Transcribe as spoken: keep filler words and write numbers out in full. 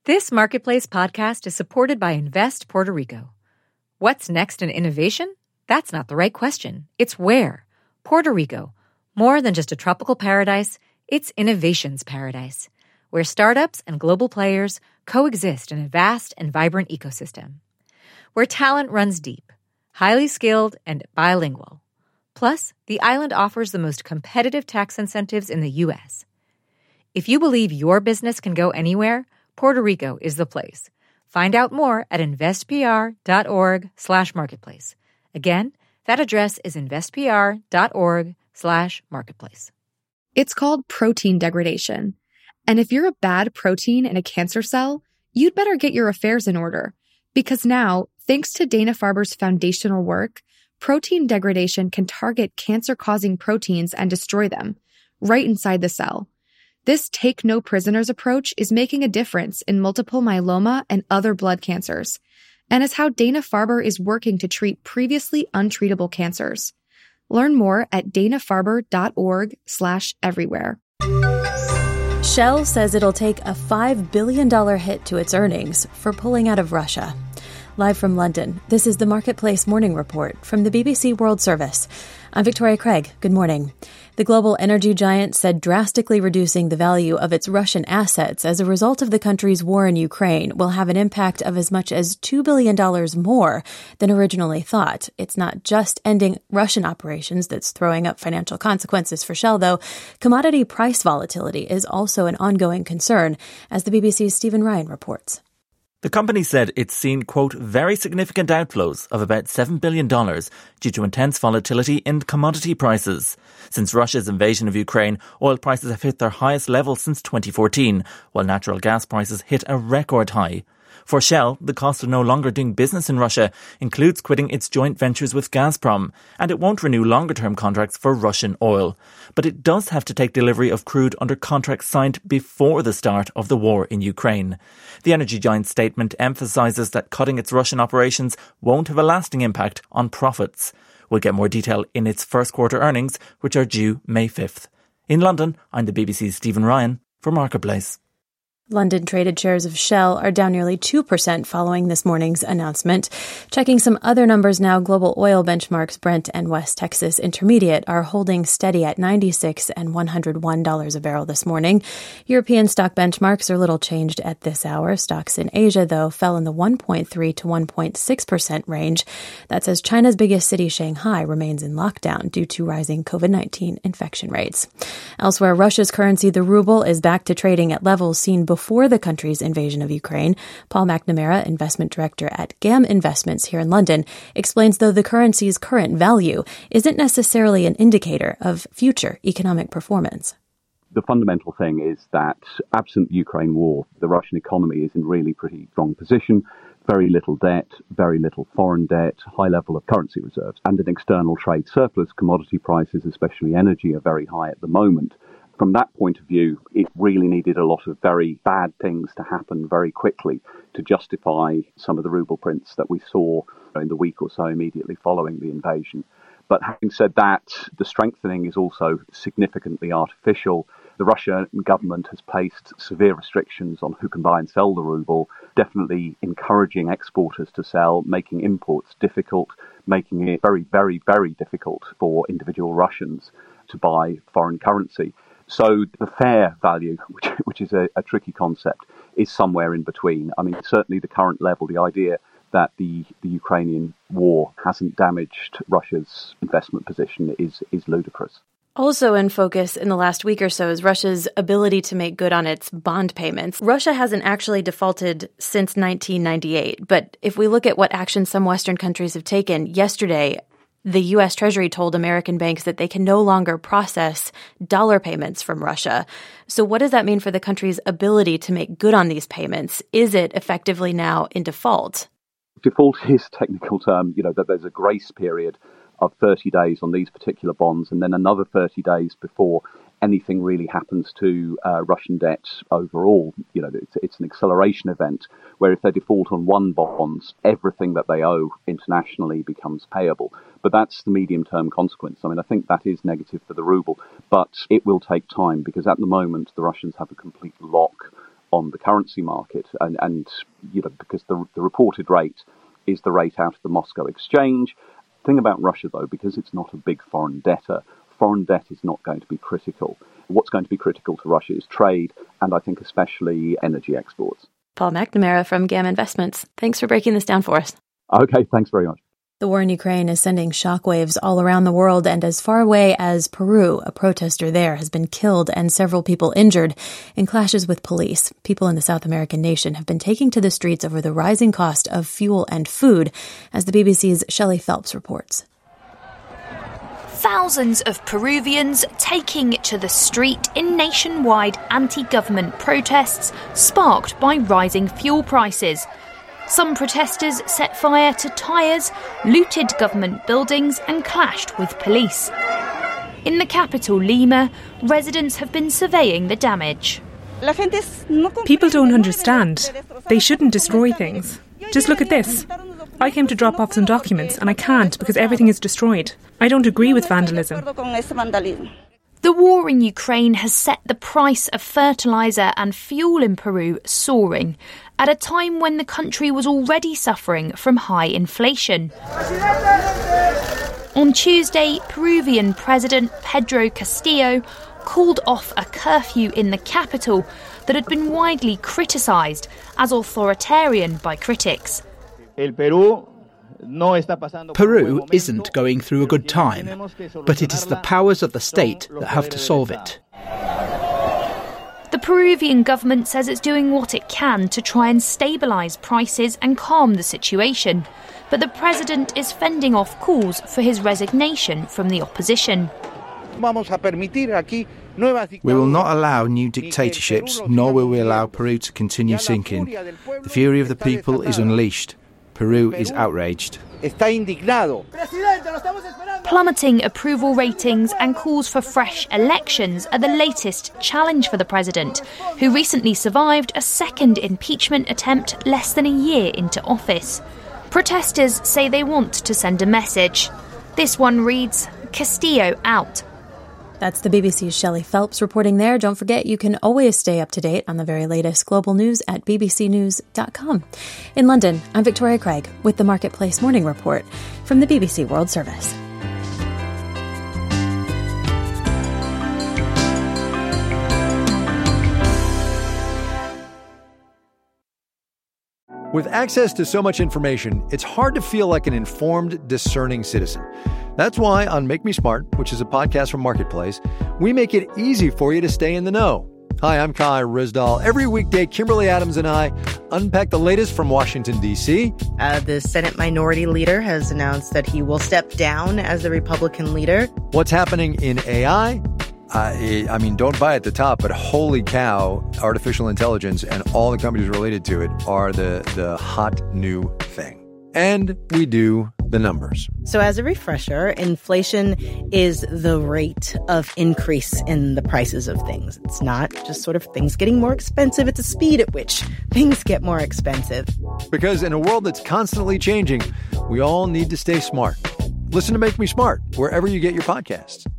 This Marketplace podcast is supported by Invest Puerto Rico. What's next in innovation? That's not the right question. It's where. Puerto Rico. More than just a tropical paradise, it's innovation's paradise, where startups and global players coexist in a vast and vibrant ecosystem. Where talent runs deep, highly skilled, and bilingual. Plus, the island offers the most competitive tax incentives in the U S. If you believe your business can go anywhere, Puerto Rico is the place. Find out more at investpr.org slash marketplace. Again, that address is investpr.org slash marketplace. It's called protein degradation. And if you're a bad protein in a cancer cell, you'd better get your affairs in order. Because now, thanks to Dana-Farber's foundational work, protein degradation can target cancer-causing proteins and destroy them, right inside the cell. This take-no-prisoners approach is making a difference in multiple myeloma and other blood cancers, and is how Dana-Farber is working to treat previously untreatable cancers. Learn more at danafarber.org slash everywhere. Shell says it'll take a five billion dollars hit to its earnings for pulling out of Russia. Live from London, this is the Marketplace Morning Report from the B B C World Service. I'm Victoria Craig. Good morning. The global energy giant said drastically reducing the value of its Russian assets as a result of the country's war in Ukraine will have an impact of as much as two billion dollars more than originally thought. It's not just ending Russian operations that's throwing up financial consequences for Shell, though. Commodity price volatility is also an ongoing concern, as the B B C's Stephen Ryan reports. The company said it's seen, quote, very significant outflows of about seven billion dollars due to intense volatility in commodity prices. Since Russia's invasion of Ukraine, oil prices have hit their highest level since twenty fourteen, while natural gas prices hit a record high. For Shell, the cost of no longer doing business in Russia includes quitting its joint ventures with Gazprom, and it won't renew longer-term contracts for Russian oil. But it does have to take delivery of crude under contracts signed before the start of the war in Ukraine. The energy giant's statement emphasises that cutting its Russian operations won't have a lasting impact on profits. We'll get more detail in its first quarter earnings, which are due May fifth. In London, I'm the B B C's Stephen Ryan for Marketplace. London-traded shares of Shell are down nearly two percent following this morning's announcement. Checking some other numbers now, global oil benchmarks Brent and West Texas Intermediate are holding steady at ninety-six and one hundred one dollars a barrel this morning. European stock benchmarks are little changed at this hour. Stocks in Asia, though, fell in the one point three to one point six percent range. That's as China's biggest city, Shanghai, remains in lockdown due to rising covid nineteen infection rates. Elsewhere, Russia's currency, the ruble, is back to trading at levels seen before Before the country's invasion of Ukraine. Paul McNamara, investment director at G A M Investments here in London, explains though the currency's current value isn't necessarily an indicator of future economic performance. The fundamental thing is that absent the Ukraine war, the Russian economy is in really pretty strong position. Very little debt, very little foreign debt, high level of currency reserves, and an external trade surplus. Commodity prices, especially energy, are very high at the moment. From that point of view, it really needed a lot of very bad things to happen very quickly to justify some of the ruble prints that we saw in the week or so immediately following the invasion. But having said that, the strengthening is also significantly artificial. The Russian government has placed severe restrictions on who can buy and sell the ruble, definitely encouraging exporters to sell, making imports difficult, making it very, very, very difficult for individual Russians to buy foreign currency. So the fair value, which, which is a, a tricky concept, is somewhere in between. I mean, certainly the current level, the idea that the, the Ukrainian war hasn't damaged Russia's investment position is, is ludicrous. Also in focus in the last week or so is Russia's ability to make good on its bond payments. Russia hasn't actually defaulted since nineteen ninety-eight, but if we look at what action some Western countries have taken, yesterday the U S Treasury told American banks that they can no longer process dollar payments from Russia. So what does that mean for the country's ability to make good on these payments? Is it effectively now in default? Default is a technical term, you know, that there's a grace period of thirty days on these particular bonds and then another thirty days before anything really happens to uh, Russian debt overall. You know, it's, it's an acceleration event where if they default on one bond, everything that they owe internationally becomes payable. But that's the medium-term consequence. I mean, I think that is negative for the ruble, but it will take time because at the moment the Russians have a complete lock on the currency market. And, and you know, because the, the reported rate is the rate out of the Moscow exchange. The thing about Russia, though, because it's not a big foreign debtor, foreign debt is not going to be critical. What's going to be critical to Russia is trade, and I think especially energy exports. Paul McNamara from GAM Investments. Thanks for breaking this down for us. Okay, thanks very much. The war in Ukraine is sending shockwaves all around the world, and as far away as Peru, a protester there has been killed and several people injured in clashes with police. People in the South American nation have been taking to the streets over the rising cost of fuel and food, as the B B C's Shelley Phelps reports. Thousands of Peruvians taking to the street in nationwide anti-government protests sparked by rising fuel prices. Some protesters set fire to tyres, looted government buildings and clashed with police. In the capital, Lima, residents have been surveying the damage. People don't understand. They shouldn't destroy things. Just look at this. I came to drop off some documents and I can't because everything is destroyed. I don't agree with vandalism. The war in Ukraine has set the price of fertiliser and fuel in Peru soaring at a time when the country was already suffering from high inflation. On Tuesday, Peruvian President Pedro Castillo called off a curfew in the capital that had been widely criticised as authoritarian by critics. Peru isn't going through a good time, but it is the powers of the state that have to solve it. The Peruvian government says it's doing what it can to try and stabilise prices and calm the situation, but the president is fending off calls for his resignation from the opposition. We will not allow new dictatorships, nor will we allow Peru to continue sinking. The fury of the people is unleashed. Peru is outraged. Plummeting approval ratings and calls for fresh elections are the latest challenge for the president, who recently survived a second impeachment attempt less than a year into office. Protesters say they want to send a message. This one reads, Castillo out. That's the B B C's Shelley Phelps reporting there. Don't forget, you can always stay up to date on the very latest global news at b b c news dot com. In London, I'm Victoria Craig with the Marketplace Morning Report from the B B C World Service. With access to so much information, it's hard to feel like an informed, discerning citizen. That's why on Make Me Smart, which is a podcast from Marketplace, we make it easy for you to stay in the know. Hi, I'm Kai Rizdal. Every weekday, Kimberly Adams and I unpack the latest from Washington, D C. Uh, the Senate Minority Leader has announced that he will step down as the Republican leader. What's happening in A I? Uh, I mean, don't buy at the top, but holy cow, artificial intelligence and all the companies related to it are the, the hot new thing. And we do the numbers. So as a refresher, inflation is the rate of increase in the prices of things. It's not just sort of things getting more expensive. It's the speed at which things get more expensive. Because in a world that's constantly changing, we all need to stay smart. Listen to Make Me Smart wherever you get your podcasts.